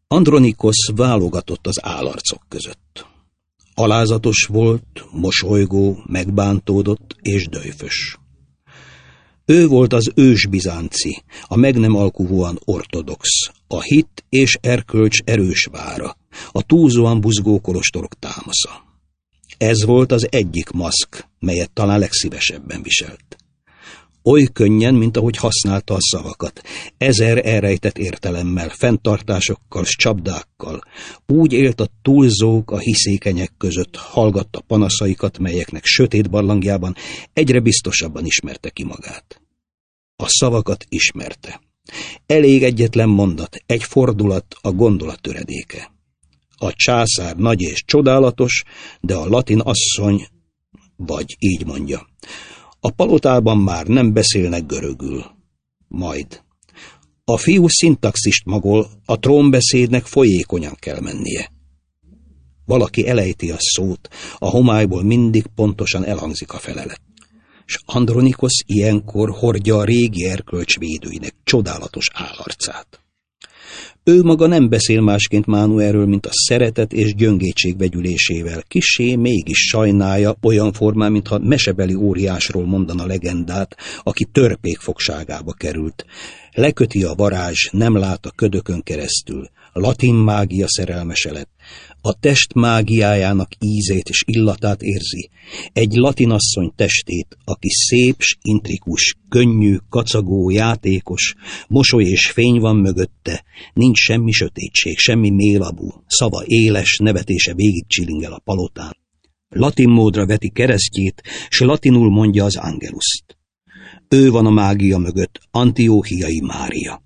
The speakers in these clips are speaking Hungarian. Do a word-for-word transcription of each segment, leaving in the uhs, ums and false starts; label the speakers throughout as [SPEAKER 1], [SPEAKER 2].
[SPEAKER 1] Andronikosz válogatott az állarcok között. Alázatos volt, mosolygó, megbántódott és döjfös. Ő volt az ősbizánci, a meg nem alkuvóan ortodox, a hit és erkölcs erős vára, a túlzóan buzgó kolostorok támasza. Ez volt az egyik maszk, melyet talán legszívesebben viselt. Oly könnyen, mint ahogy használta a szavakat, ezer elrejtett értelemmel, fenntartásokkal s csapdákkal. Úgy élt a túlzók a hiszékenyek között, hallgatta panaszaikat, melyeknek sötét barlangjában egyre biztosabban ismerte ki magát. A szavakat ismerte. Elég egyetlen mondat, egy fordulat, a gondolat töredéke. A császár nagy és csodálatos, de a latin asszony, vagy így mondja, a palotában már nem beszélnek görögül. Majd. A fiú szintaxist magol, a trónbeszédnek folyékonyan kell mennie. Valaki elejti a szót, a homályból mindig pontosan elhangzik a felelet. S Andronikosz ilyenkor hordja a régi erkölcs védőinek csodálatos állarcát. Ő maga nem beszél másként Mánuelről, mint a szeretet és gyöngétség vegyülésével. Kissé mégis sajnálja olyan formán, mintha mesebeli óriásról mondana legendát, aki törpék fogságába került. Leköti a varázs, nem lát a ködökön keresztül. Latin mágia szerelmese lett. A test mágiájának ízét és illatát érzi. Egy latinasszony testét, aki szép s intrikus, könnyű, kacagó, játékos, mosoly és fény van mögötte, nincs semmi sötétség, semmi mélabú, szava éles, nevetése végig csilingel a palotán. Latin módra veti keresztjét, s latinul mondja az angeluszt. Ő van a mágia mögött, Antióchiai Mária.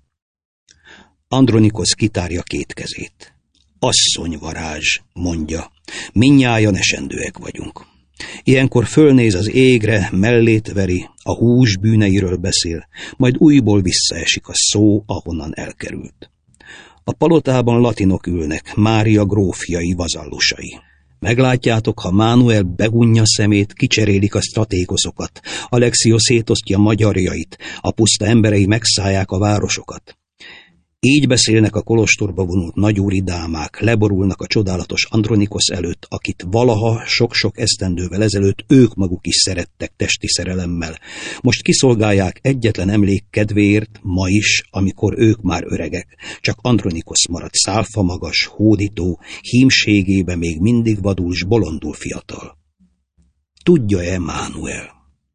[SPEAKER 1] Andronikosz kitárja két kezét. Asszonyvarázs, mondja, mindnyájan esendőek vagyunk. Ilyenkor fölnéz az égre, mellét veri, a hús bűneiről beszél, majd újból visszaesik a szó, ahonnan elkerült. A palotában latinok ülnek, Mária grófjai, vazallusai. Meglátjátok, ha Mánuel begunja szemét, kicserélik a stratégoszokat, Alexio szétosztja magyarjait, a puszta emberei megszállják a városokat. Így beszélnek a kolostorba vonult nagyúri dámák, leborulnak a csodálatos Andronikosz előtt, akit valaha sok-sok esztendővel ezelőtt ők maguk is szerettek testi szerelemmel. Most kiszolgálják egyetlen emlék kedvéért, ma is, amikor ők már öregek. Csak Andronikosz maradt szálfa magas, hódító, hímségébe még mindig vadul s bolondul fiatal. Tudja-e Mánuel?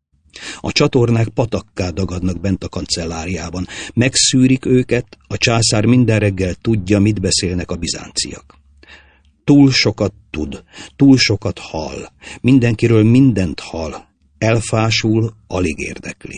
[SPEAKER 1] A csatornák patakká dagadnak bent a kancelláriában. Megszűrik őket, a császár minden reggel tudja, mit beszélnek a bizánciak. Túl sokat tud, túl sokat hall, mindenkiről mindent hall, elfásul, alig érdekli.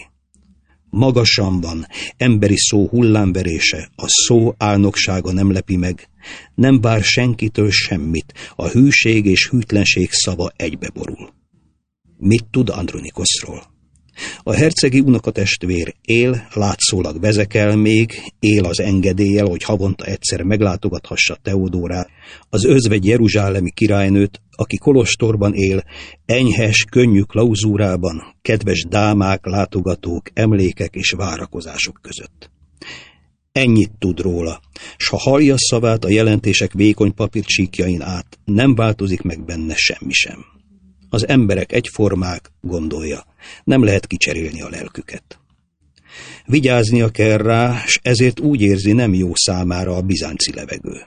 [SPEAKER 1] Magasan van, emberi szó hullámverése, a szó álnoksága nem lepi meg, nem vár senkitől semmit, a hűség és hűtlenség szava egybeborul. Mit tud Andronikoszról? A hercegi unokatestvér él, látszólag vezekel még, él az engedéllyel, hogy havonta egyszer meglátogathassa Teodórát, az özvegy jeruzsálemi királynőt, aki kolostorban él, enyhes, könnyű klauzúrában, kedves dámák, látogatók, emlékek és várakozások között. Ennyit tud róla, s ha hallja szavát a jelentések vékony papírcsíkjain át, nem változik meg benne semmi sem. Az emberek egyformák, gondolja, nem lehet kicserélni a lelküket. Vigyáznia kell rá, s ezért úgy érzi, nem jó számára a bizánci levegő.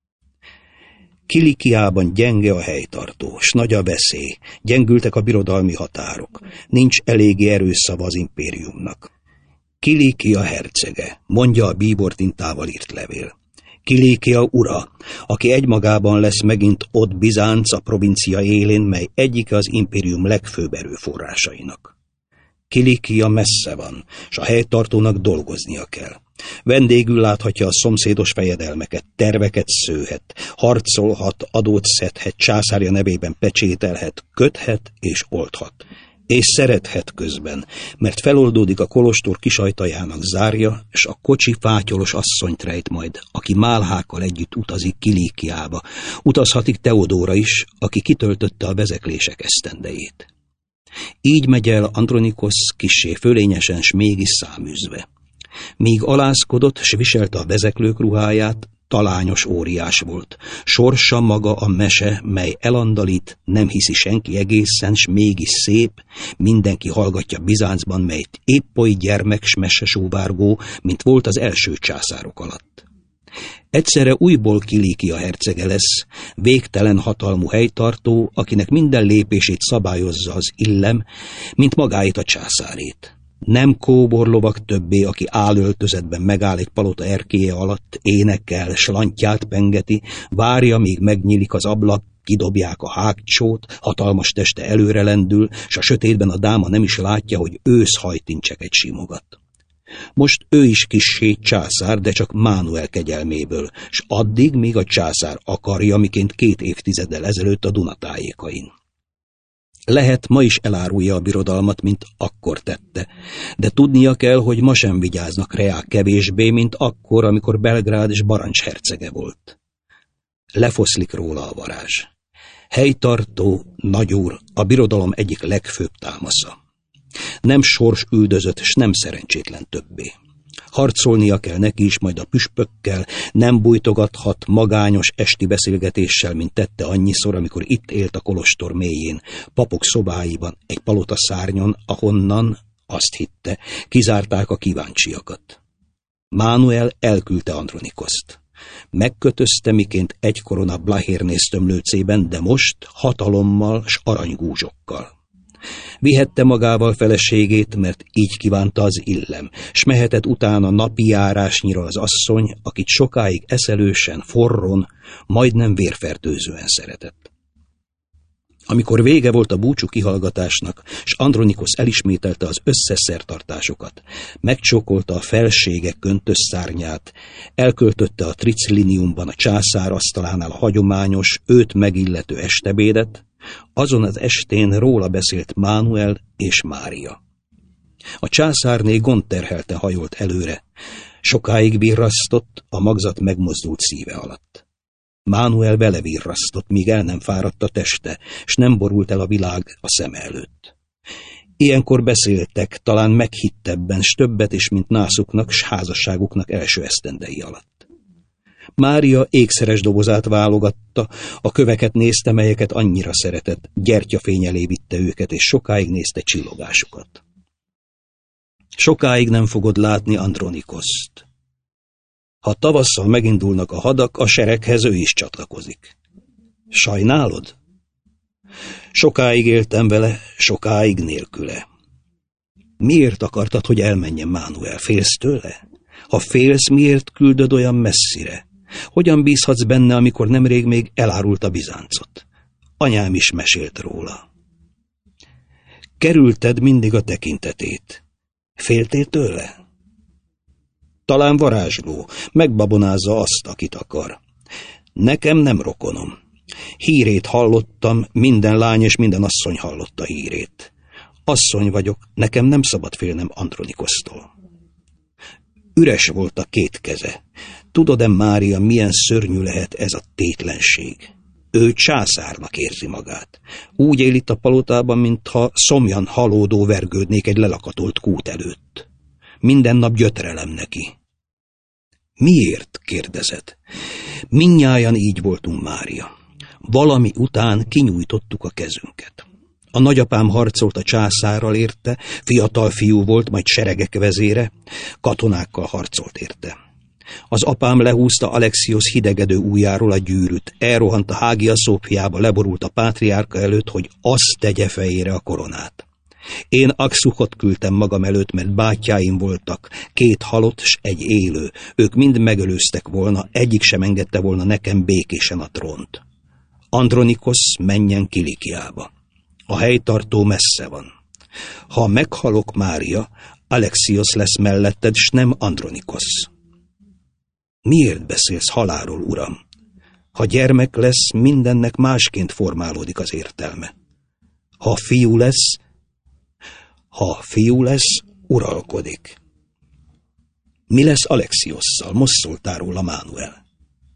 [SPEAKER 1] Kilikiában gyenge a helytartó, s nagy a veszély, gyengültek a birodalmi határok, nincs eléggé erős szava az impériumnak. Kilikia hercege, mondja a bíbortintával írt levél. Kilikia ura, aki egymagában lesz megint ott Bizánc a provincia élén, mely egyike az impérium legfőbb erőforrásainak. Kilikia messze van, s a helytartónak dolgoznia kell. Vendégül láthatja a szomszédos fejedelmeket, terveket szőhet, harcolhat, adót szedhet, császárja nevében pecsételhet, köthet és oldhat. És szerethet közben, mert feloldódik a kolostor kisajtajának zárja, s a kocsi fátyolos asszonyt rejt majd, aki málhákkal együtt utazik Kilikiába. Utazhatik Teodóra is, aki kitöltötte a vezeklések esztendejét. Így megy el Andronikosz kissé fölényesen, s mégis száműzve. Míg alázkodott, s viselte a vezeklők ruháját, talányos óriás volt. Sorsa maga a mese, mely elandalít, nem hiszi senki egészen, s mégis szép, mindenki hallgatja Bizáncban, mely épp oly gyermek s mese sóvárgó, mint volt az első császárok alatt. Egyszerre újból Kilíkia hercege lesz, végtelen hatalmú helytartó, akinek minden lépését szabályozza az illem, mint magáit a császárét. Nem kóborlovak többé, aki álöltözetben megáll egy palota erkélye alatt, énekel, s lantyát pengeti, várja, míg megnyílik az ablak, kidobják a hágcsót, hatalmas teste előre lendül, s a sötétben a dáma nem is látja, hogy őszhajtincseket simogat. Most ő is kissé császár, de csak Mánuel kegyelméből, s addig, míg a császár akarja, miként két évtizeddel ezelőtt a Dunatájékain. Lehet, ma is elárulja a birodalmat, mint akkor tette, de tudnia kell, hogy ma sem vigyáznak reá kevésbé, mint akkor, amikor Belgrád és Barancs hercege volt. Lefoszlik róla a varázs. Helytartó, nagyúr, a birodalom egyik legfőbb támasza. Nem sors üldözött, s nem szerencsétlen többé. Harcolnia kell neki is majd a püspökkel, nem bújtogathat magányos esti beszélgetéssel, mint tette annyiszor, amikor itt élt a kolostor mélyén, papok szobáiban, egy palota szárnyon, ahonnan, azt hitte, kizárták a kíváncsiakat. Mánuel elküldte Andronikoszt. Megkötözte, miként egykoron a Blahérnész tömlőcében, de most hatalommal s aranygúzsokkal. Vihette magával feleségét, mert így kívánta az illem, s mehetett utána napi járásnyira az asszony, akit sokáig eszelősen, forron, majdnem vérfertőzően szeretett. Amikor vége volt a búcsú kihallgatásnak, s Andronikosz elismételte az összes szertartásokat, megcsókolta a felségek köntös szárnyát, elköltötte a tricliniumban a császár asztalánál a hagyományos, őt megillető estebédet, azon az estén róla beszélt Mánuel és Mária. A császárné gondterhelte hajolt előre, sokáig virrasztott, a magzat megmozdult szíve alatt. Mánuel vele virrasztott, míg el nem fáradt a teste, s nem borult el a világ a szeme előtt. Ilyenkor beszéltek, talán meghittebben, s többet is, mint nászuknak, s házasságuknak első esztendei alatt. Mária ékszeres dobozát válogatta, a köveket nézte, melyeket annyira szeretett, gyertyafény elé vitte őket, és sokáig nézte csillogásukat. Sokáig nem fogod látni Andronikoszt. Ha tavasszal megindulnak a hadak, a sereghez ő is csatlakozik. Sajnálod? Sokáig éltem vele, sokáig nélküle. Miért akartad, hogy elmenjen Mánuel? Félsz tőle? Ha félsz, miért küldöd olyan messzire? Hogyan bízhatsz benne, amikor nemrég még elárult a Bizáncot? Anyám is mesélt róla. Kerülted mindig a tekintetét. Féltél tőle? Talán varázsló, megbabonázza azt, akit akar. Nekem nem rokonom. Hírét hallottam, minden lány és minden asszony hallotta hírét. Asszony vagyok, nekem nem szabad félnem Andronikosztól. Üres volt a két keze. Tudod-e, Mária, milyen szörnyű lehet ez a tétlenség? Ő császárnak érzi magát. Úgy él itt a palotában, mintha szomjan halódó vergődnék egy lelakatolt kút előtt. Minden nap gyötrelem neki. Miért? Kérdezed. Mindnyájan így voltunk, Mária. Valami után kinyújtottuk a kezünket. A nagyapám harcolt a császárral érte, fiatal fiú volt, majd seregek vezére, katonákkal harcolt érte. Az apám lehúzta Alexios hidegedő ujjáról a gyűrűt, elrohant a Hágia Szófiába, leborult a pátriárka előtt, hogy azt tegye fejére a koronát. Én Akszuchot küldtem magam előtt, mert bátyáim voltak, két halott s egy élő, ők mind megölőztek volna, egyik sem engedte volna nekem békésen a trónt. Andronikosz menjen Kilikiába. A helytartó messze van. Ha meghalok, Mária, Alexios lesz melletted, s nem Andronikosz. Miért beszélsz halálról, uram? Ha gyermek lesz, mindennek másként formálódik az értelme. Ha fiú lesz, ha fiú lesz, uralkodik. Mi lesz Alexiosszal? Most szóltál róla, Mánuel.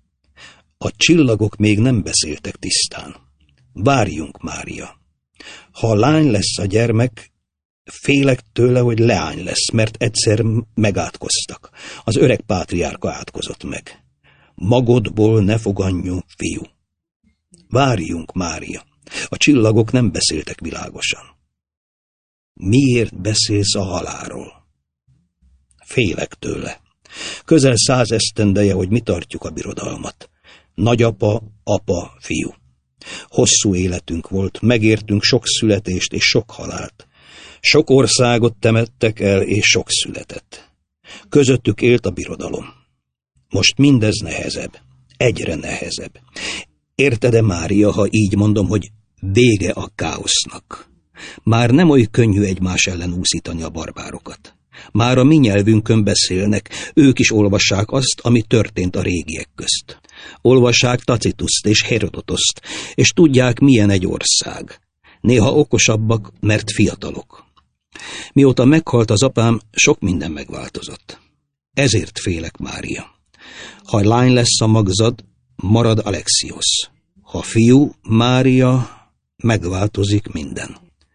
[SPEAKER 1] A csillagok még nem beszéltek tisztán. Várjunk, Mária. Ha lány lesz a gyermek, félek tőle, hogy leány lesz, mert egyszer megátkoztak. Az öreg pátriárka átkozott meg. Magodból ne foganjon, fiú. Várjunk, Mária, a csillagok nem beszéltek világosan. Miért beszélsz a halálról? Félek tőle. Közel száz esztendeje, hogy mi tartjuk a birodalmat. Nagyapa, apa, fiú. Hosszú életünk volt, megértünk sok születést és sok halált. Sok országot temettek el, és sok született. Közöttük élt a birodalom. Most mindez nehezebb, egyre nehezebb. Érted-e, Mária, ha így mondom, hogy vége a káosznak? Már nem oly könnyű egymás ellen úszítani a barbárokat. Már a mi nyelvünkön beszélnek, ők is olvassák azt, ami történt a régiek közt. Olvassák Tacituszt és Herodotoszt, és tudják, milyen egy ország. Néha okosabbak, mert fiatalok. Mióta meghalt az apám, sok minden megváltozott. Ezért félek, Mária. Ha lány lesz a magzad, marad Alexios. Ha fiú, Mária, megváltozik minden.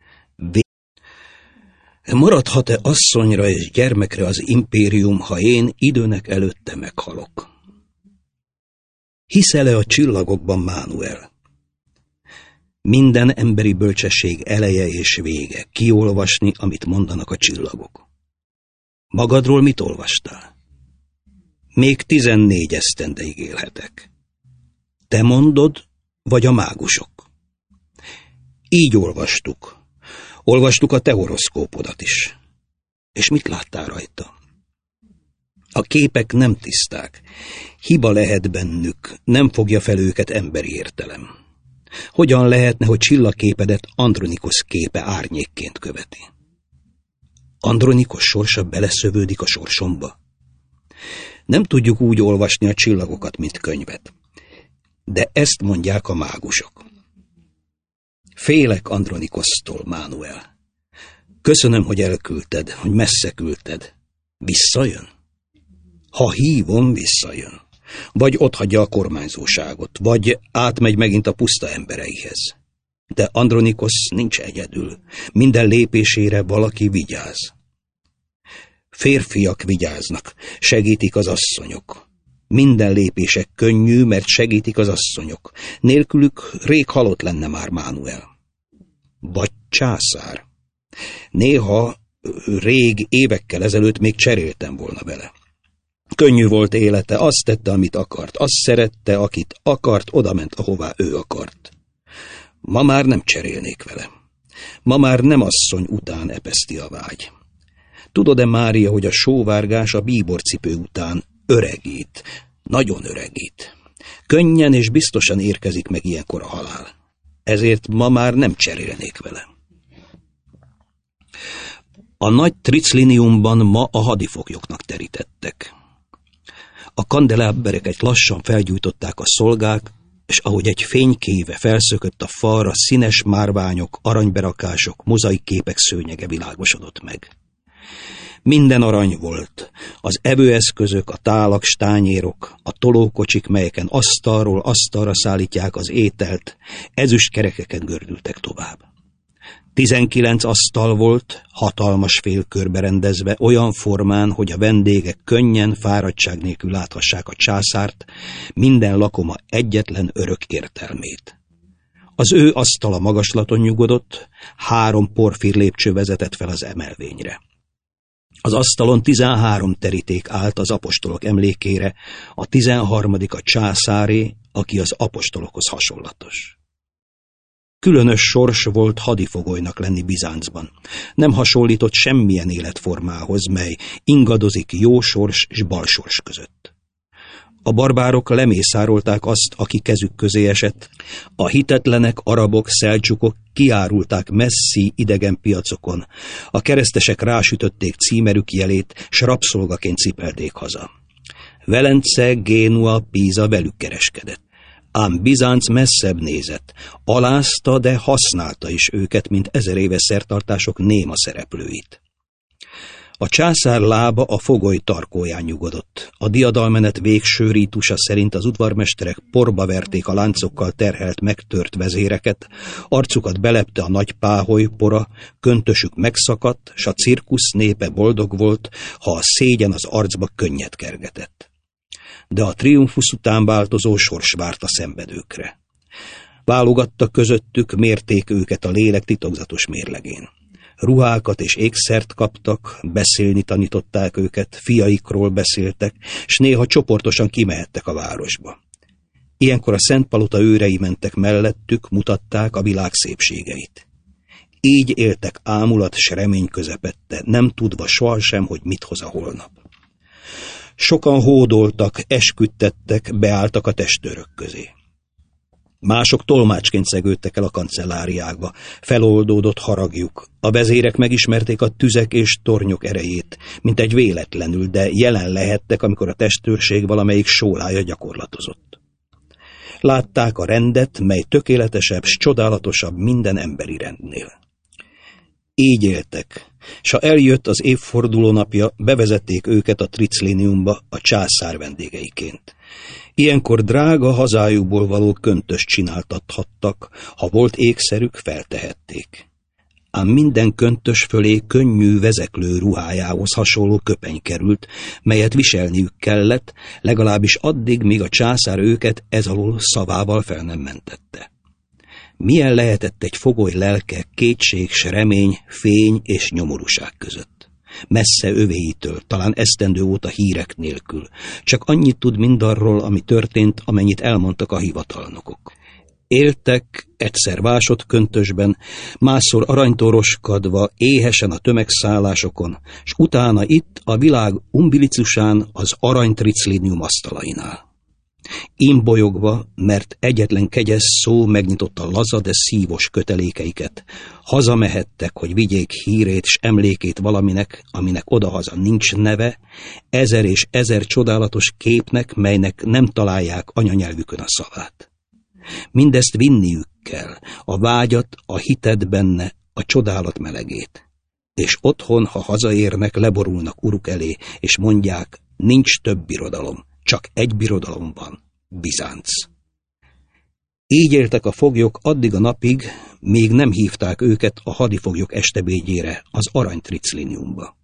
[SPEAKER 1] Maradhat-e asszonyra és gyermekre az impérium, ha én időnek előtte meghalok? Hiszel-e a csillagokban, Mánuel? Minden emberi bölcsesség eleje és vége, kiolvasni, amit mondanak a csillagok. Magadról mit olvastál? Még tizennégy esztendeig élhetek. Te mondod, vagy a mágusok? Így olvastuk. Olvastuk a te horoszkópodat is. És mit láttál rajta? A képek nem tiszták. Hiba lehet bennük, nem fogja fel őket emberi értelem. Hogyan lehetne, hogy csillagképedet Andronikosz képe árnyékként követi? Andronikosz sorsa beleszövődik a sorsomba? Nem tudjuk úgy olvasni a csillagokat, mint könyvet. De ezt mondják a mágusok. Félek Andronikosztól, Mánuel. Köszönöm, hogy elküldted, hogy messze küldted. Visszajön? Ha hívom, visszajön. Vagy otthagyja a kormányzóságot, vagy átmegy megint a puszta embereihez. De Andronikosz nincs egyedül. Minden lépésére valaki vigyáz. Férfiak vigyáznak, segítik az asszonyok. Minden lépések könnyű, mert segítik az asszonyok. Nélkülük rég halott lenne már Mánuel. Vagy császár. Néha, rég évekkel ezelőtt még cseréltem volna vele. Könnyű volt élete, azt tette, amit akart, azt szerette, akit akart, odament, ahová ő akart. Ma már nem cserélnék vele. Ma már nem asszony után epeszti a vágy. Tudod-e, Mária, hogy a sóvárgás a bíborcipő után öregít, nagyon öregít. Könnyen és biztosan érkezik meg ilyenkor a halál. Ezért ma már nem cserélnék vele. A nagy tricliniumban ma a hadifoglyoknak terítettek. A kandelábereket lassan felgyújtották a szolgák, és ahogy egy fénykéve felszökött a falra, színes márványok, aranyberakások, mozaikképek szőnyege világosodott meg. Minden arany volt, az evőeszközök, a tálak, stányérok, a tolókocsik, melyeken asztalról asztalra szállítják az ételt, ezüst kerekeken gördültek tovább. Tizenkilenc asztal volt, hatalmas félkörbe rendezve, olyan formán, hogy a vendégek könnyen, fáradtság nélkül láthassák a császárt, minden lakoma egyetlen örök értelmét. Az ő asztala magaslaton nyugodott, három porfír lépcső vezetett fel az emelvényre. Az asztalon tizenhárom teríték állt az apostolok emlékére, a tizenharmadik a császáré, aki az apostolokhoz hasonlatos. Különös sors volt hadifogolynak lenni Bizáncban. Nem hasonlított semmilyen életformához, mely ingadozik jó sors és bal sors között. A barbárok lemészárolták azt, aki kezük közé esett. A hitetlenek, arabok, szeldzsukok kiárulták messzi idegen piacokon. A keresztesek rásütötték címerük jelét, s rabszolgaként cipelték haza. Velence, Génua, Píza velük kereskedett. Ám Bizánc messzebb nézett, alázta, de használta is őket, mint ezer éves szertartások néma szereplőit. A császár lába a fogoly tarkóján nyugodott. A diadalmenet végső rítusa szerint az udvarmesterek porba verték a láncokkal terhelt megtört vezéreket, arcukat belepte a nagy páholy pora, köntösük megszakadt, s a cirkusz népe boldog volt, ha a szégyen az arcba könnyet kergetett. de a triumfusz után változó sors várt a szenvedőkre. Válogatta közöttük, mérték őket a lélek titokzatos mérlegén. Ruhákat és ékszert kaptak, beszélni tanították őket, fiaikról beszéltek, s néha csoportosan kimehettek a városba. Ilyenkor a Szent Palota őrei mentek mellettük, mutatták a világ szépségeit. Így éltek ámulat s remény közepette, nem tudva sohasem, hogy mit hoz a holnap. Sokan hódoltak, esküdtettek, beálltak a testőrök közé. Mások tolmácsként szegődtek el a kancelláriákba, feloldódott haragjuk. A vezérek megismerték a tüzek és tornyok erejét, mint egy véletlenül, de jelen lehettek, amikor a testőrség valamelyik sólája gyakorlatozott. Látták a rendet, mely tökéletesebb s csodálatosabb minden emberi rendnél. Így éltek, s ha eljött az évforduló napja, bevezették őket a tricliniumba a császár vendégeiként. Ilyenkor drága hazájukból való köntöst csináltathattak, ha volt ékszerük, feltehették. Ám minden köntös fölé könnyű vezeklő ruhájához hasonló köpeny került, melyet viselniük kellett, legalábbis addig, míg a császár őket ez alól szavával fel nem mentette. Milyen lehetett egy fogoly lelke kétség, s remény, fény és nyomorúság között? Messze övéitől, talán esztendő óta hírek nélkül. Csak annyit tud mindarról, ami történt, amennyit elmondtak a hivatalnokok. Éltek egyszer vásott köntösben, másszor aranytól roskadva, éhesen a tömegszállásokon, s utána itt a világ umbilicusán az aranytriclinium asztalainál. Imbolyogva, mert egyetlen kegyes szó megnyitotta laza, de szívos kötelékeiket. Hazamehettek, hogy vigyék hírét s emlékét valaminek, aminek odahaza nincs neve, ezer és ezer csodálatos képnek, melynek nem találják anyanyelvükön a szavát. Mindezt vinniük kell, a vágyat, a hitet benne, a csodálat melegét. És otthon, ha hazaérnek, leborulnak uruk elé, és mondják, nincs több birodalom. Csak egy birodalom van, Bizánc. Így éltek a foglyok addig a napig, míg nem hívták őket a hadifoglyok estebédjére, az aranytricliniumba.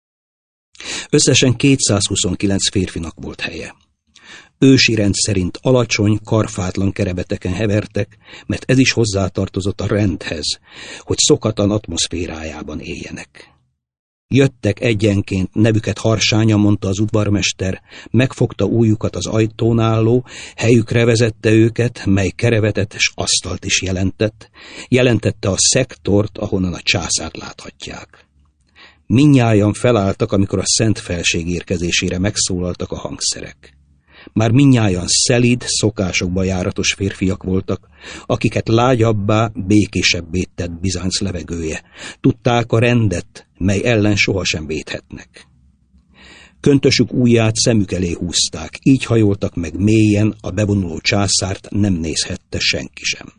[SPEAKER 1] Összesen kétszázhuszonkilenc férfinak volt helye. Ősi rend szerint alacsony, karfátlan kerebeteken hevertek, mert ez is hozzátartozott a rendhez, hogy szokatlan atmoszférájában éljenek. Jöttek egyenként, nevüket harsányan mondta az udvarmester, megfogta ujjukat az ajtón álló, helyükre vezette őket, mely kerevetet és asztalt is jelentett, jelentette a szektort, ahonnan a császárt láthatják. Mindnyájan felálltak, amikor a szent felség érkezésére megszólaltak a hangszerek. Már mindnyájan szelíd, szokásokba járatos férfiak voltak, akiket lágyabbá, békésebbé tett Bizánc levegője. Tudták a rendet, mely ellen sohasem védhetnek. Köntösük ujját szemük elé húzták, így hajoltak meg mélyen, a bevonuló császárt nem nézhette senki sem.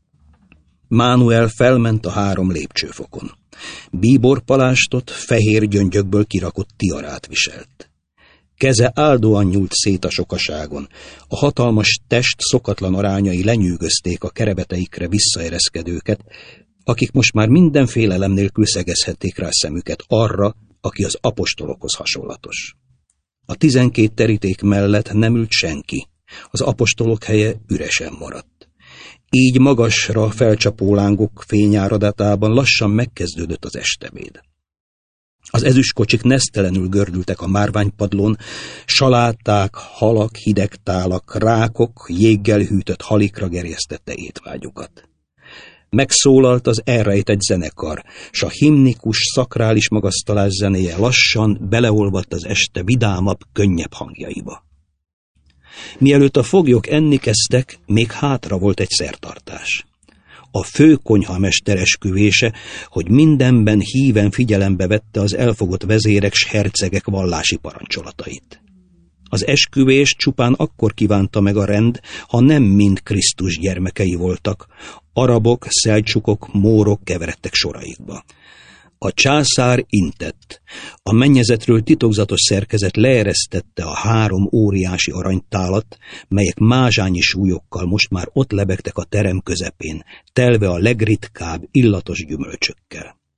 [SPEAKER 1] Mánuel felment a három lépcsőfokon. Bíborpalástot, fehér gyöngyökből kirakott tiarát viselt. Keze áldóan nyúlt szét a sokaságon. A hatalmas test szokatlan arányai lenyűgözték a kerebeteikre visszaereszkedőket, akik most már minden félelem nélkül szegezhették rá szemüket arra, aki az apostolokhoz hasonlatos. A tizenkét teríték mellett nem ült senki, az apostolok helye üresen maradt. Így magasra felcsapó lángok fényáradatában lassan megkezdődött az estebéd. Az ezüstkocsik nesztelenül gördültek a márványpadlón, saláták, halak, hideg tálak, rákok, jéggel hűtött halikra gerjesztette étvágyukat. Megszólalt az elrejtett zenekar, s a himnikus, szakrális magasztalás zenéje lassan beleolvadt az este vidámabb, könnyebb hangjaiba. Mielőtt a foglyok enni kezdtek, még hátra volt egy szertartás. A főkonyhamester esküvése, hogy mindenben híven figyelembe vette az elfogott vezérek s hercegek vallási parancsolatait. Az esküvés csupán akkor kívánta meg a rend, ha nem mind Krisztus gyermekei voltak, arabok, szeldzsukok, mórok keveredtek soraikba. A császár intett. A mennyezetről titokzatos szerkezet leeresztette a három óriási aranytálat, melyek mázsányi súlyokkal most már ott lebegtek a terem közepén, telve a legritkább, illatos gyümölcsökkel.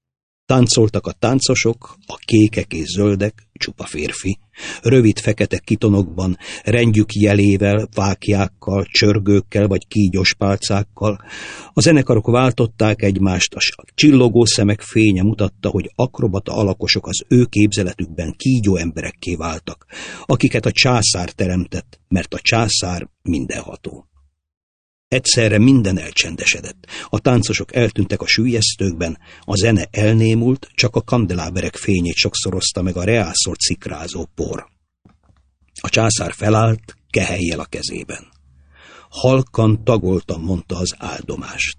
[SPEAKER 1] Táncoltak a táncosok, a kékek és zöldek, csupa férfi, rövid fekete kitonokban, rendjük jelével, vákjákkal, csörgőkkel vagy kígyos pálcákkal. A zenekarok váltották egymást, a csillogó szemek fénye mutatta, hogy akrobata alakosok az ő képzeletükben kígyó emberekké váltak, akiket a császár teremtett, mert a császár mindenható. Egyszerre minden elcsendesedett. A táncosok eltűntek a süllyesztőkben, a zene elnémult, csak a kandeláberek fényét sokszorozta meg a reászor cikrázó por. A császár felállt, kehelyjel a kezében. Halkan tagoltan mondta az áldomást.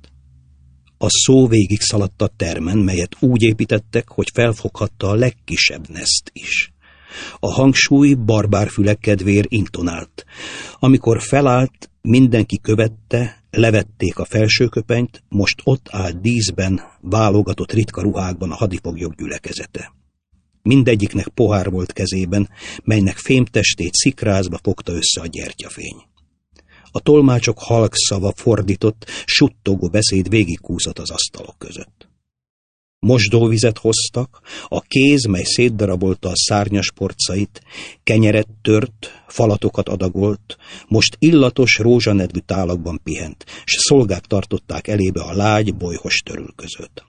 [SPEAKER 1] A szó végig szaladt a termen, melyet úgy építettek, hogy felfoghatta a legkisebb neszt is. A hangsúly barbárfülek kedvéért intonált. Amikor felállt, mindenki követte, levették a felsőköpenyt, most ott állt díszben, válogatott ritka ruhákban a hadifoglyok gyülekezete. Mindegyiknek pohár volt kezében, melynek fémtestét szikrázba fogta össze a gyertyafény. A tolmácsok halk szava fordított, suttogó beszéd végigkúszott az asztalok között. Mosdóvizet hoztak, a kéz, mely szétdarabolta a szárnyas porcait, kenyeret tört, falatokat adagolt, most illatos rózsanedvű tálakban pihent, s szolgák tartották elébe a lágy, bolyhos törülközőt.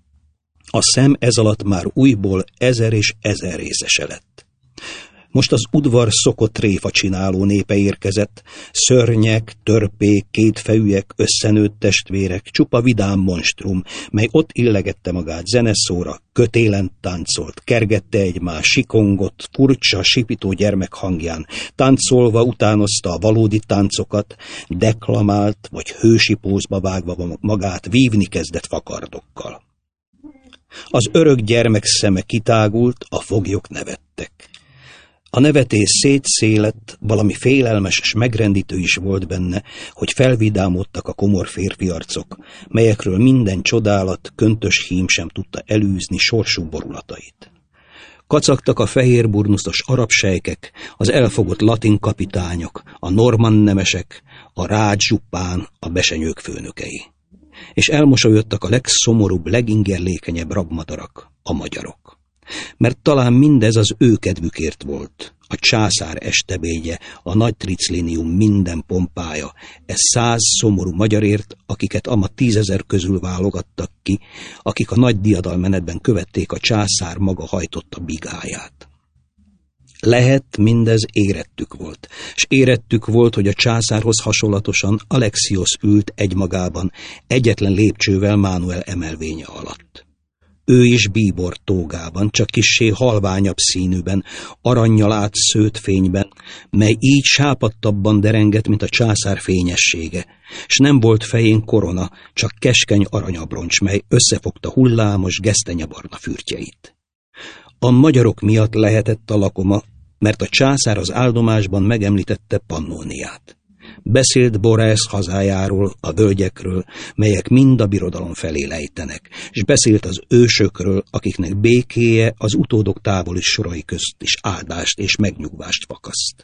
[SPEAKER 1] A szem ez alatt már újból ezer és ezer részese lett. Most az udvar szokott tréfa csináló népe érkezett, szörnyek, törpék, kétfejűek, összenőtt testvérek, csupa vidám monstrum, mely ott illegette magát zeneszóra, kötélen táncolt, kergette egymás, sikongott, furcsa, sipító gyermek hangján, táncolva utánozta a valódi táncokat, deklamált, vagy hősi pózba vágva magát, vívni kezdett fakardokkal. Az örök gyermek szeme kitágult, a foglyok nevettek. A nevetés szétszélett, valami félelmes és megrendítő is volt benne, hogy felvidámodtak a komor férfi arcok, melyekről minden csodálat, köntös hím sem tudta elűzni sorsú borulatait. Kacagtak a fehér burnuszos arab sejkek, az elfogott latin kapitányok, a norman nemesek, a rács zsuppán, a besenyők főnökei. És elmosolyodtak a legszomorúbb, legingerlékenyebb rabmadarak, a magyarok. Mert talán mindez az ő kedvükért volt. A császár estebédje, a nagy triclinium minden pompája, ez száz szomorú magyarért, akiket ama tízezer közül válogattak ki, akik a nagy diadalmenetben követték a császár maga hajtotta bigáját. Lehet, mindez érettük volt, s érettük volt, hogy a császárhoz hasonlatosan Alexios ült egymagában, egyetlen lépcsővel Mánuel emelvénye alatt. Ő is bíbor tógában, csak kissé halványabb színűben, arannyal át szőtt fényben, mely így sápadtabban derengett, mint a császár fényessége, s nem volt fején korona, csak keskeny aranyabroncs, mely összefogta hullámos, gesztenyebarna fürtjeit. A magyarok miatt lehetett a lakoma, mert a császár az áldomásban megemlítette Pannóniát. Beszélt Borász hazájáról, a völgyekről, melyek mind a birodalom felé lejtenek, és beszélt az ősökről, akiknek békéje az utódok távoli sorai közt is áldást és megnyugvást fakaszt.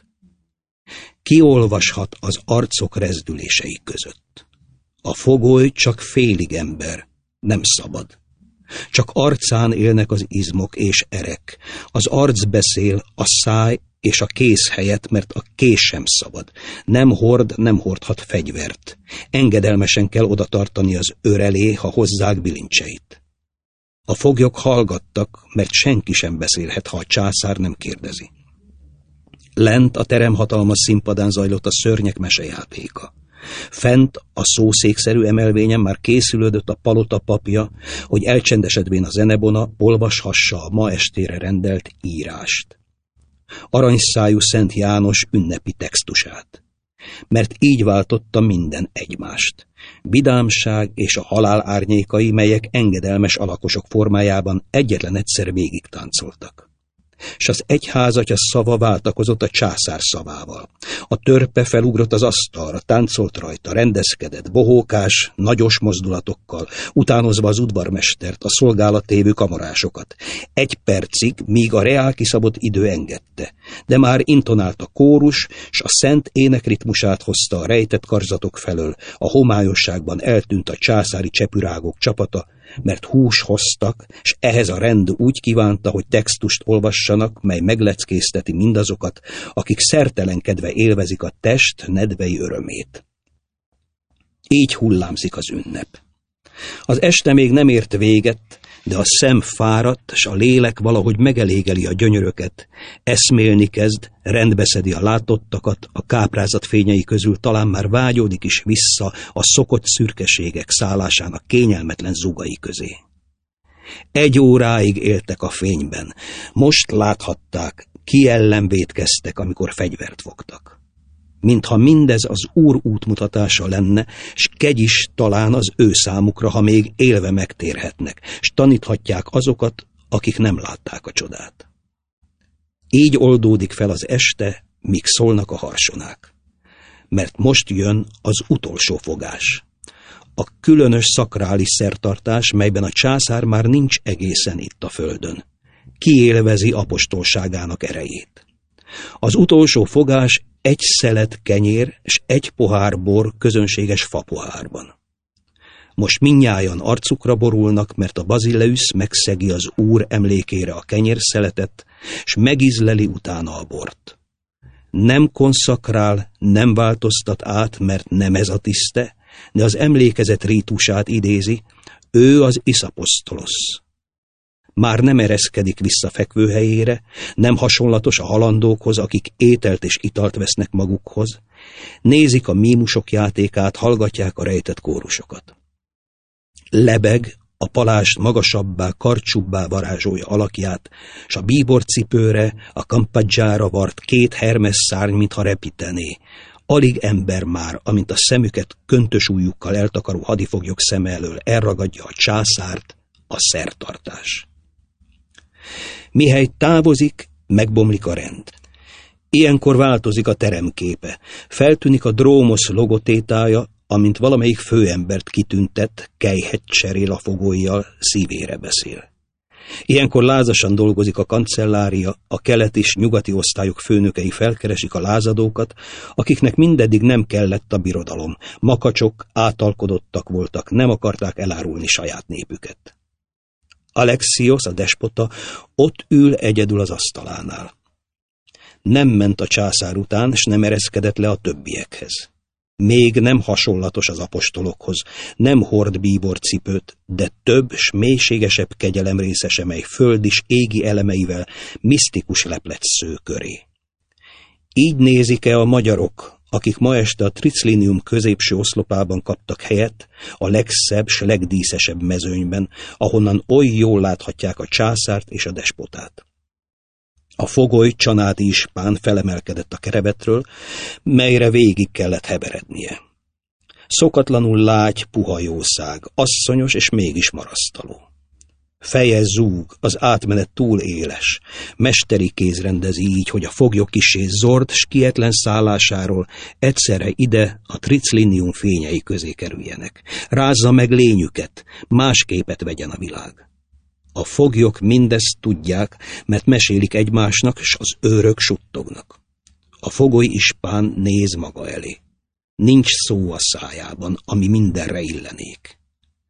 [SPEAKER 1] Ki olvashat az arcok rezdülései között? A fogoly csak félig ember, nem szabad. Csak arcán élnek az izmok és erek. Az arc beszél, a száj és a kéz helyett, mert a kéz sem szabad. Nem hord, nem hordhat fegyvert. Engedelmesen kell oda tartani az őr elé, ha hozzák bilincseit. A foglyok hallgattak, mert senki sem beszélhet, ha a császár nem kérdezi. Lent a teremhatalmas színpadán zajlott a szörnyek mesejátéka. Fent a szószékszerű emelvényen már készülődött a palota papja, hogy elcsendesedvén a zenebona olvashassa a ma estére rendelt írást. Aranyszájú Szent János ünnepi textusát. Mert így váltotta minden egymást. Vidámság és a halál árnyékai, melyek engedelmes alakosok formájában egyetlen egyszer végig táncoltak. S az egyházatya szava váltakozott a császár szavával. A törpe felugrott az asztalra, táncolt rajta, rendezkedett, bohókás, nagyos mozdulatokkal, utánozva az udvarmestert, a szolgálat tévő kamarásokat. Egy percig, míg a reál kiszabott idő engedte, de már intonált a kórus, s a szent ének ritmusát hozta a rejtett karzatok felől, a homályosságban eltűnt a császári csepürágok csapata, mert hús hoztak, s ehhez a rend úgy kívánta, hogy textust olvassanak, mely megleckézteti mindazokat, akik szertelenkedve élvezik a test nedvei örömét. Így hullámzik az ünnep. Az este még nem ért véget, de a szem fáradt, s a lélek valahogy megelégeli a gyönyöröket, eszmélni kezd, rendbeszedi a látottakat, a káprázat fényei közül talán már vágyódik is vissza a szokott szürkeségek szállásának kényelmetlen zugai közé. Egy óráig éltek a fényben, most láthatták, ki ellen vétkeztek, amikor fegyvert fogtak. Mintha mindez az Úr útmutatása lenne, s kegyis talán az ő számukra, ha még élve megtérhetnek, s taníthatják azokat, akik nem látták a csodát. Így oldódik fel az este, míg szólnak a harsonák. Mert most jön az utolsó fogás. A különös szakrális szertartás, melyben a császár már nincs egészen itt a földön. Kiélvezi apostolságának erejét. Az utolsó fogás egy szelet kenyér és egy pohár bor közönséges fapohárban. Most mindnyájan arcukra borulnak, mert a Bazileusz megszegi az Úr emlékére a kenyérszeletet, s megízleli utána a bort. Nem konszakrál, nem változtat át, mert nem ez a tiszte, de az emlékezet rítusát idézi, ő az iszaposztolosz. Már nem ereszkedik vissza fekvőhelyére, nem hasonlatos a halandókhoz, akik ételt és italt vesznek magukhoz, nézik a mímusok játékát, hallgatják a rejtett kórusokat. Lebeg, a palást magasabbá, karcsúbbá varázsolja alakját, s a bíborcipőre, a kampadzsára vart két Hermes szárny, mintha repítené. Alig ember már, amint a szemüket köntös ujjukkal eltakaró hadifoglyok szeme elől elragadja a császárt, a szertartás. Mihely távozik, megbomlik a rend. Ilyenkor változik a teremképe, feltűnik a drómosz logotétája, amint valamelyik főembert kitüntet, kelyhet cserél a fogolyjal, szívére beszél. Ilyenkor lázasan dolgozik a kancellária, a keleti és nyugati osztályok főnökei felkeresik a lázadókat, akiknek mindeddig nem kellett a birodalom. Makacsok, átalkodottak voltak, nem akarták elárulni saját népüket. Alexios, a despota, ott ül egyedül az asztalánál. Nem ment a császár után, s nem ereszkedett le a többiekhez. Még nem hasonlatos az apostolokhoz, nem hord bíborcipőt, de több s mélységesebb kegyelem részese, mely föld is égi elemeivel misztikus lepletsző köré. Így nézik-e a magyarok, akik ma este a triclinium középső oszlopában kaptak helyet, a legszebb s legdíszesebb mezőnyben, ahonnan oly jól láthatják a császárt és a despotát. A fogoly csanádi ispán felemelkedett a kerebetről, melyre végig kellett heverednie. Szokatlanul lágy, puha jószág, asszonyos és mégis marasztaló. Feje zúg, az átmenet túl éles. Mesteri kéz rendezi így, hogy a foglyok kissé zord s kietlen szállásáról egyszerre ide a triclinium fényei közé kerüljenek. Rázza meg lényüket, más képet vegyen a világ. A foglyok mindezt tudják, mert mesélik egymásnak, s az őrök suttognak. A fogoly ispán néz maga elé. Nincs szó a szájában, ami mindenre illenék.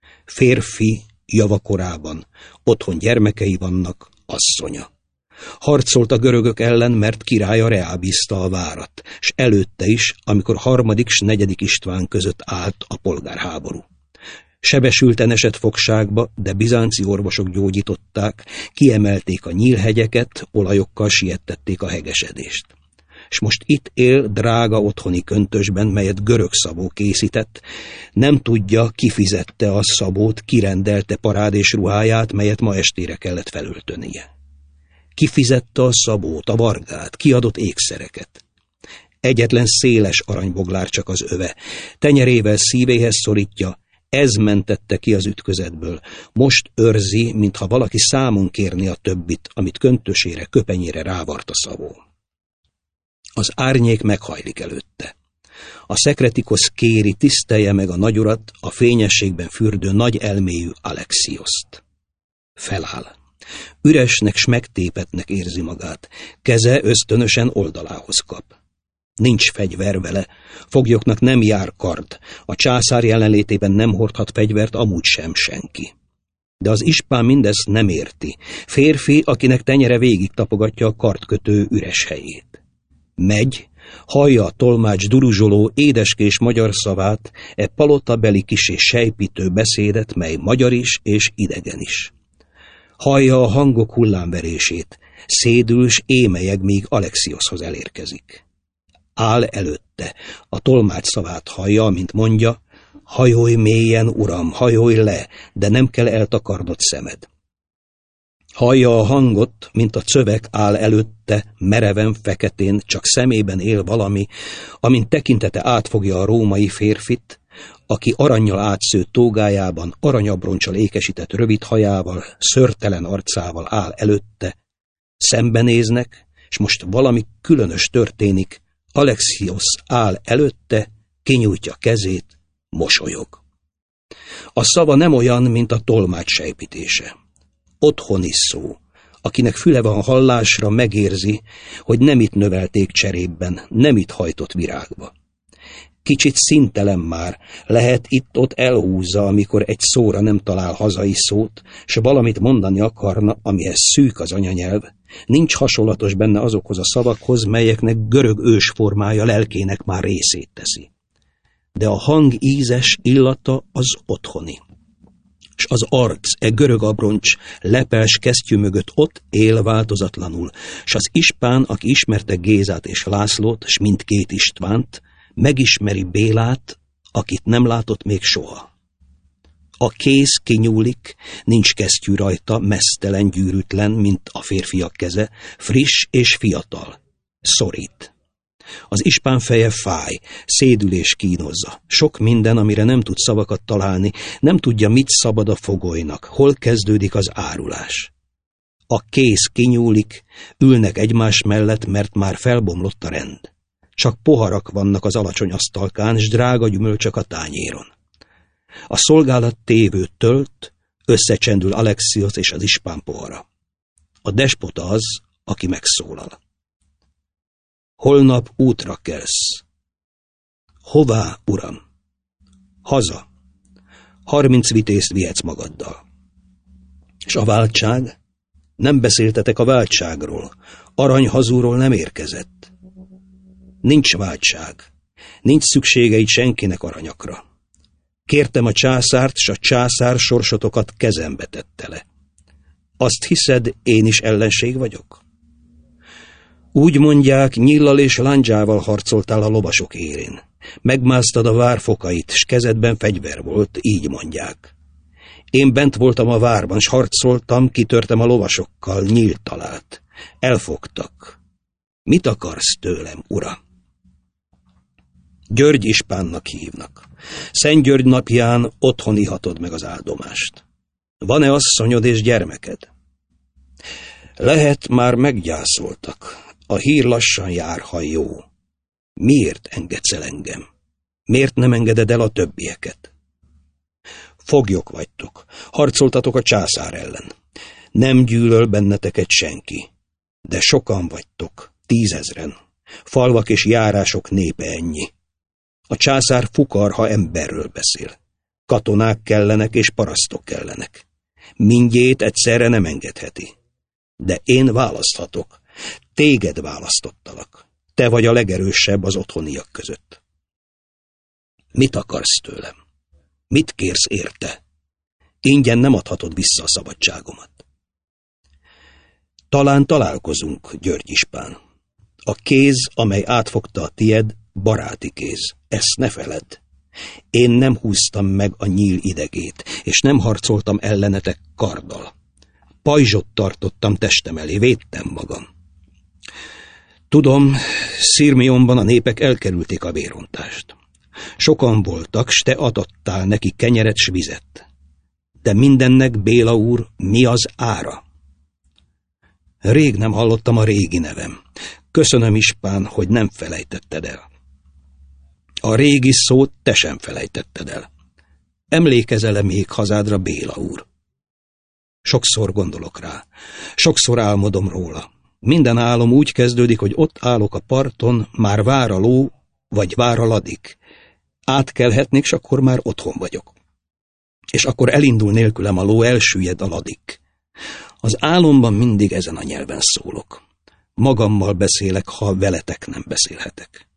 [SPEAKER 1] Férfi, javakorában, otthon gyermekei vannak, asszonya. Harcolt a görögök ellen, mert királya reábízta a várat, s előtte is, amikor harmadik s negyedik István között állt a polgárháború. Sebesülten esett fogságba, de bizánci orvosok gyógyították, kiemelték a nyílhegyeket, olajokkal siettették a hegesedést. És most itt él drága otthoni köntösben, melyet görög Szabó készített, nem tudja, kifizette a Szabót, kirendelte parádés ruháját, melyet ma estére kellett felöltönie. Kifizette a Szabót, a vargát, kiadott ékszereket. Egyetlen széles aranyboglár csak az öve, tenyerével szívéhez szorítja, ez mentette ki az ütközetből. Most őrzi, mintha valaki számon kérni a többit, amit köntösére, köpenyére rávart a Szabó. Az árnyék meghajlik előtte. A szekretikosz kéri, tisztelje meg a nagyurat, a fényességben fürdő nagy elméjű Alexioszt. Feláll. Üresnek s megtépetnek érzi magát, keze ösztönösen oldalához kap. Nincs fegyver vele, foglyoknak nem jár kard, a császár jelenlétében nem hordhat fegyvert amúgy sem senki. De az ispán mindezt nem érti. Férfi, akinek tenyere végig tapogatja a kartkötő üres helyét. Megy, hallja a tolmács duruzsoló, édeskés magyar szavát, e palotabeli kis és sejpítő beszédet, mely magyar is és idegen is. Hallja a hangok hullámverését, szédül s émelyeg, míg Alexioszhoz elérkezik. Áll előtte, a tolmács szavát hallja, amint mondja: hajolj mélyen, uram, hajolj le, de nem kell eltakarnod szemed. Hallja a hangot, mint a cövek áll előtte, mereven, feketén, csak szemében él valami, amint tekintete átfogja a római férfit, aki arannyal átszőtt tógájában, aranyabroncsal ékesített rövid hajával, szőrtelen arcával áll előtte. Szembenéznek, és most valami különös történik. Alexiosz áll előtte, kinyújtja kezét, mosolyog. A szava nem olyan, mint a tolmács sejpítése. Otthoni szó, akinek füle van hallásra, megérzi, hogy nem itt növelték cserébben, nem itt hajtott virágba. Kicsit színtelen már, lehet itt-ott elhúzza, amikor egy szóra nem talál hazai szót, s valamit mondani akarna, amihez szűk az anyanyelv. Nincs hasonlatos benne azokhoz a szavakhoz, melyeknek görög ősformája lelkének már részét teszi. De a hang ízes illata az otthoni. S az arc, e görög abroncs, lepels kesztyű mögött ott él változatlanul, s az ispán, aki ismerte Gézát és Lászlót, s mindkét Istvánt, megismeri Bélát, akit nem látott még soha. A kéz kinyúlik, nincs kesztyű rajta, meztelen, gyűrűtlen, mint a férfiak keze, friss és fiatal. Szorít. Az ispán feje fáj, szédülés kínozza. Sok minden, amire nem tud szavakat találni, nem tudja, mit szabad a fogolynak, hol kezdődik az árulás. A kéz kinyúlik, ülnek egymás mellett, mert már felbomlott a rend. Csak poharak vannak az alacsony asztalkán, s drága gyümölcsök a tányéron. A szolgálat tévő tölt, összecsendül Alexiosz és az ispán pohara. A despota az, aki megszólal. Holnap útra kelsz. Hová, uram? Haza. Harminc vitézt vihetsz magaddal. És a váltság? Nem beszéltetek a váltságról. Aranyhazúról nem érkezett. Nincs váltság. Nincs szükségeit senkinek aranyakra. Kértem a császárt, s a császár sorsotokat kezembe tette le. Azt hiszed, én is ellenség vagyok? Úgy mondják, nyillal és lándzsával harcoltál a lovasok érén. Megmásztad a vár fokait, s kezedben fegyver volt, így mondják. Én bent voltam a várban, s harcoltam, kitörtem a lovasokkal, nyílt talált. Elfogtak. Mit akarsz tőlem, ura? György ispánnak hívnak. Szent György napján otthon ihatod meg az áldomást. Van-e asszonyod és gyermeked? Lehet, már meggyászoltak. A hír lassan jár, ha jó. Miért engedsz el engem? Miért nem engeded el a többieket? Foglyok vagytok, harcoltatok a császár ellen. Nem gyűlöl benneteket senki. De sokan vagytok, tízezren. Falvak és járások népe ennyi. A császár fukar, ha emberről beszél. Katonák kellenek és parasztok kellenek. Mindjét egyszerre nem engedheti. De én választhatok. Téged választottalak. Te vagy a legerősebb az otthoniak között. Mit akarsz tőlem? Mit kérsz érte? Ingyen nem adhatod vissza a szabadságomat. Talán találkozunk, György ispán. A kéz, amely átfogta a tied, baráti kéz. Ezt ne feledd. Én nem húztam meg a nyíl idegét, és nem harcoltam ellenetek karddal. Pajzsot tartottam testem elé, védtem magam. Tudom, Szirmionban a népek elkerülték a vérontást. Sokan voltak, s te adtál neki kenyeret s vizet. De mindennek, Béla úr, mi az ára? Rég nem hallottam a régi nevem. Köszönöm, ispán, hogy nem felejtetted el. A régi szót te sem felejtetted el. Emlékezel-e még hazádra, Béla úr? Sokszor gondolok rá, sokszor álmodom róla. Minden álom úgy kezdődik, hogy ott állok a parton, már vár a ló, vagy vár a ladik. Átkelhetnék, s akkor már otthon vagyok. És akkor elindul nélkülem a ló, elsüllyed a ladik. Az álomban mindig ezen a nyelven szólok. Magammal beszélek, ha veletek nem beszélhetek.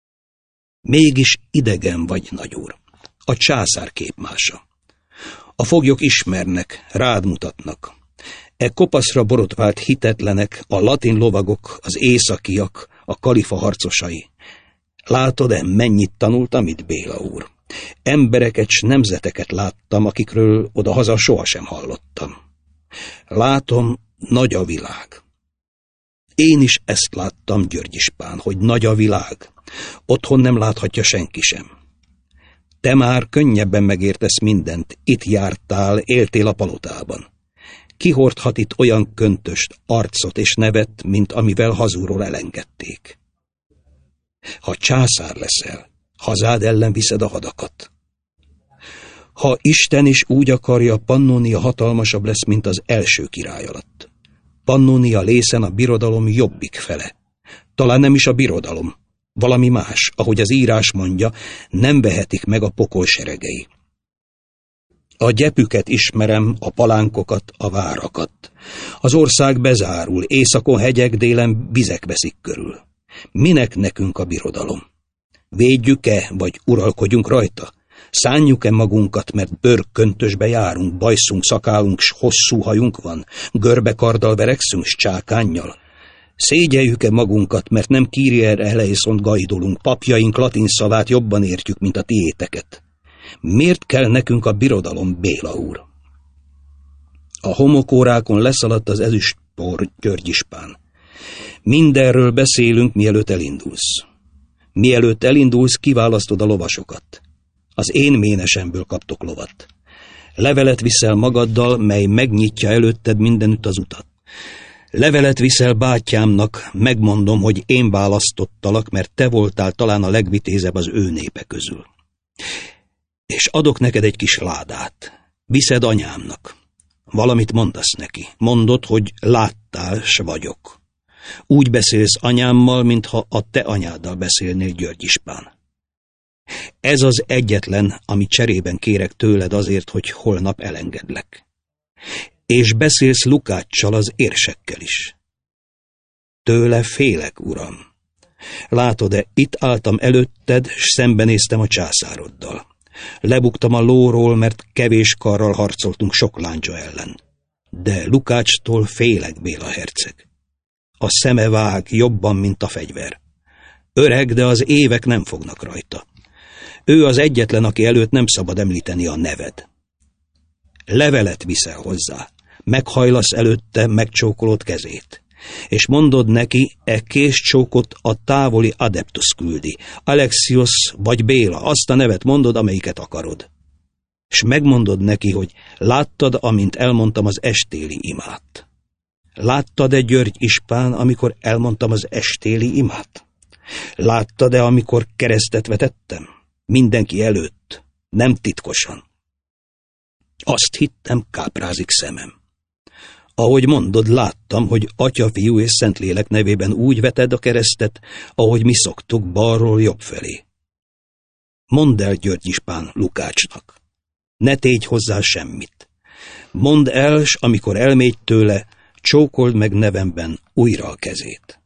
[SPEAKER 1] Mégis idegen vagy, nagyúr. A császár képmása. A foglyok ismernek, rád mutatnak. E kopaszra borotvált hitetlenek, a latin lovagok, az északiak, a kalifa harcosai. Látod-e, mennyit tanultam itt, Béla úr? Embereket s nemzeteket láttam, akikről odahaza sohasem hallottam. Látom, nagy a világ. Én is ezt láttam, György ispán, hogy nagy a világ. Otthon nem láthatja senki sem. Te már könnyebben megértesz mindent, itt jártál, éltél a palotában. Ki hordhat itt olyan köntöst, arcot és nevet, mint amivel hazúról elengedték? Ha császár leszel, hazád ellen viszed a hadakat. Ha Isten is úgy akarja, Pannonia hatalmasabb lesz, mint az első király alatt. Pannonia lészen a birodalom jobbik fele. Talán nem is a birodalom, valami más, ahogy az írás mondja, nem vehetik meg a pokol seregei. A gyepüket ismerem, a palánkokat, a várakat. Az ország bezárul, északon hegyek, délen vizek veszik körül. Minek nekünk a birodalom? Védjük-e, vagy uralkodjunk rajta? Szánjuk-e magunkat, mert bőrköntösbe járunk, bajszunk, szakálunk, s hosszú hajunk van, görbekarddal verekszünk, s csákánnyal? Szégyeljük-e magunkat, mert nem Kyrie eleison gajdolunk, papjaink latin szavát jobban értjük, mint a tiéteket? Miért kell nekünk a birodalom, Béla úr? A homokórákon leszaladt az ezüstpor, György ispán. Mindenről beszélünk, mielőtt elindulsz. Mielőtt elindulsz, kiválasztod a lovasokat. Az én ménesemből kaptok lovat. Levelet viszel magaddal, mely megnyitja előtted mindenütt az utat. Levelet viszel bátyámnak, megmondom, hogy én választottalak, mert te voltál talán a legvitézebb az ő népe közül. És adok neked egy kis ládát. Viszed anyámnak. Valamit mondasz neki. Mondod, hogy láttál, s vagyok. Úgy beszélsz anyámmal, mintha a te anyáddal beszélnél, György ispán. Ez az egyetlen, ami cserében kérek tőled azért, hogy holnap elengedlek. És beszélsz Lukáccsal, az érsekkel is. Tőle félek, uram. Látod-e, itt álltam előtted, s szembenéztem a császároddal. Lebuktam a lóról, mert kevés karral harcoltunk sok láncsa ellen. De Lukácstól félek, Béla herceg. A szeme vág jobban, mint a fegyver. Öreg, de az évek nem fognak rajta. Ő az egyetlen, aki előtt nem szabad említeni a neved. Levelet viszel hozzá, meghajlasz előtte, megcsókolod kezét, és mondod neki, e késcsókot a távoli adeptus küldi, Alexios vagy Béla, azt a nevet mondod, amelyiket akarod. És megmondod neki, hogy láttad, amint elmondtam az estéli imát. Láttad-e, György ispán, amikor elmondtam az estéli imát? Láttad-e, amikor keresztet vetettem? Mindenki előtt, nem titkosan. Azt hittem, káprázik szemem. Ahogy mondod, láttam, hogy Atya, Fiú és Szentlélek nevében úgy veted a keresztet, ahogy mi szoktuk, balról jobb felé. Mondd el, György ispán, Lukácsnak. Ne tégy hozzá semmit. Mondd el, s amikor elmégy tőle, csókold meg nevemben újra a kezét.